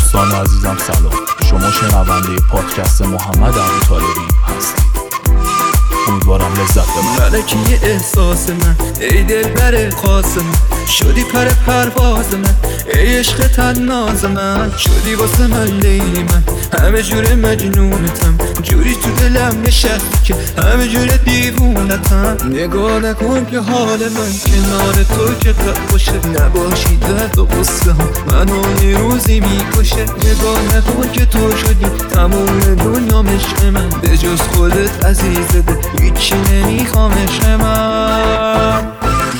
دوستان عزیزم سلام. شما شنونده پادکست محمد ابوطالبی هستید. امیدوارم لذت ببرید. ملکی احساس من ای دلبر خاص من، شدی پر پرواز من ای عشق طناز من، شدی واسه من لیلی من، همه جوره مجنونتم، جوری تو دلم نشستی که همه جوره دیوونتم. نگاه نکن که حال من کنار تو چقدر خوشه، نباشی درد و قصه ها منو یه روزی میکشه. نگاه نکن که تو شدی تموم دنیا عشق من، به جز خودت عزیز دل هیچی نمیخوام عشق من.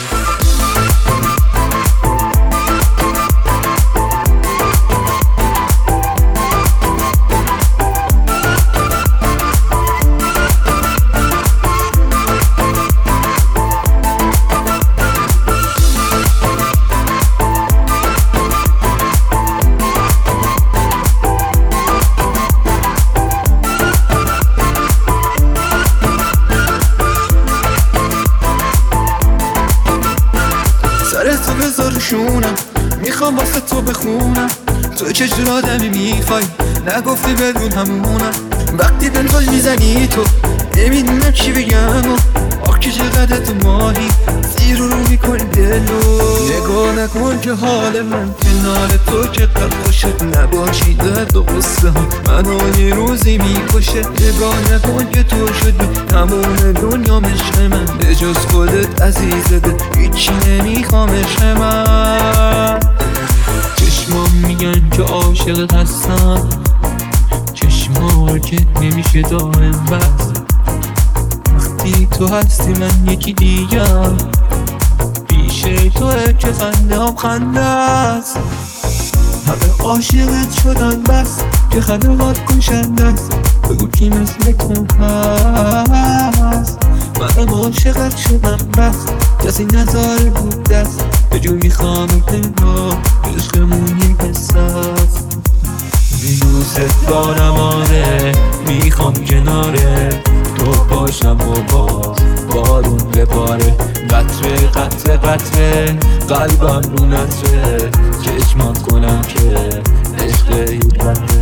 شونم میخوام واسه تو بخونم، تو چجور آدمی میخوای نگفتی بدون همونم. وقتی دنبال میزنی تو نمیدونم چی بگم، آخ که چقدر تو ماهی زیر رو میکنی دلو. نگاه نکن که حال من کنار تو چقدر خوشه، نباشی درد و قصه ها منو یه روزی میکشه. نگاه نکن که تو شدی تموم دنیا عشق من، به جز خودت عزیز دل هیچی نمیخوام عشق من. چشمام میگن که عاشقت هستم، چشمار که نمیشه دائم بس. وقتی تو هستی من یکی دیگم، پیش توه که خنده هم خنده است. همه عاشقت شدن بس که خدمات کشنده است، بگو کی مثل کن هست. منم عاشقت شدم بس کسی نظاره بود دست، به جو میخوام پنها عشقمون یک قصه است. دوست دارم آره میخوام کناره تو باشم و باز بارون بباره. قطره قطره قطره قلبم رو نطره، چشمان کنم که عشق یک بنده.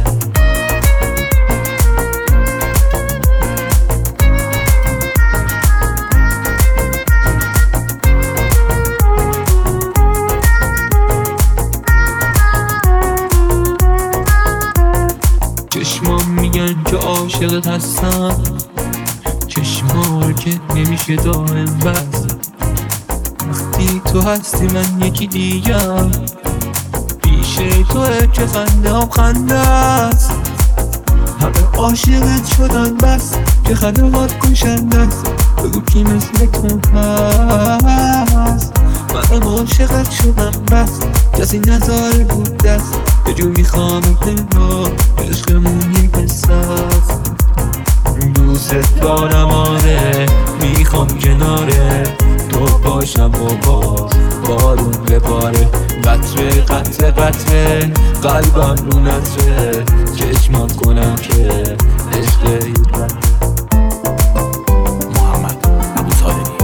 چشمام میگن که عاشقت هستم، چشمار که نمیشه دائم بس. وقتی تو هستی من یکی دیگم، پیش توه که خنده هم خنده است. همه عاشقت شدن بس که خدمات کشنده است، بگو کی مثل کن هست. منم عاشقت شدم بس کسی نظاره بود دست، به جو میخوام پنها عشقمون یک قصه است. دوست دارم آره میخوام کناره تو باشم و باز بارون بباره. قطره قطره قطره قلبم رو نطره، چشمان کنم که عشق یک بنده. محمد ابوطالبی.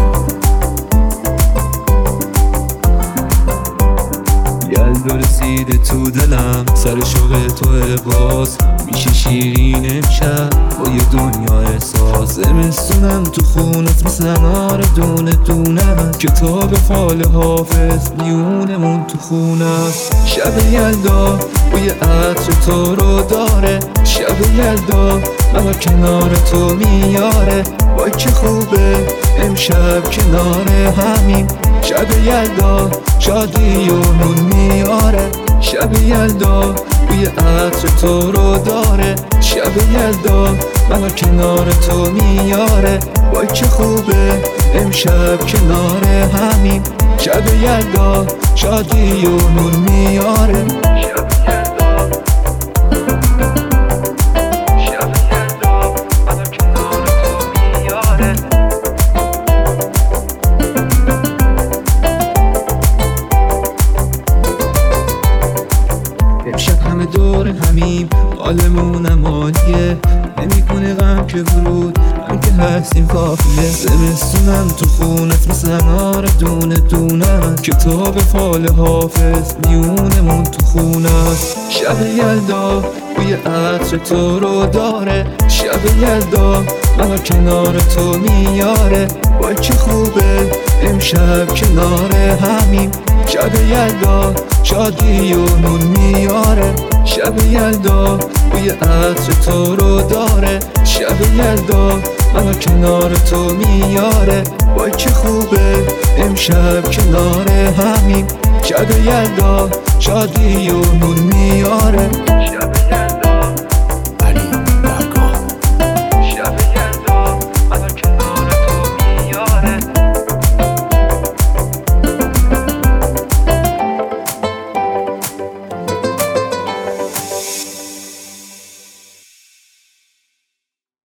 یلدا رسیده تو دلم سر شوق توه باز، میشه شیرین امشب با یه دنیا احساس. زمستونم تو خونت مثل انار دونه دونه، کتاب فال حافظ میونمون تو خونه. شب یلدا بوی عطر تو رو داره، شب یلدا منو کنار تو میاره. وای که خوبه امشب کنار همین، شب یلدا شادی و نور میاره. شب یلدا بوی عطر تو رو داره، شب یلدا منو کنار تو میاره. وای که خوبه امشب کنار همین، شب یلدا شادی و نور میاره. امشب همه دور همیم، حالمونم عالیه، نمیکنه غم که ورود، من که هستیم کافیه. زمستونم تو خونت مثل انار دونه دونه، کتاب فال حافظ میونمون تو خونه. شب یلدا بوی عطر تو رو داره، شب یلدا منو کنار تو میاره. وای چه خوبه امشب کنار همین، شب یلدا شادی و نور میاره. شب یلدا بوی عطر تو رو داره، شب یلدا منو کنار تو میاره. وای چه خوبه امشب کنار همین، شب یلدا شادی و نور میاره.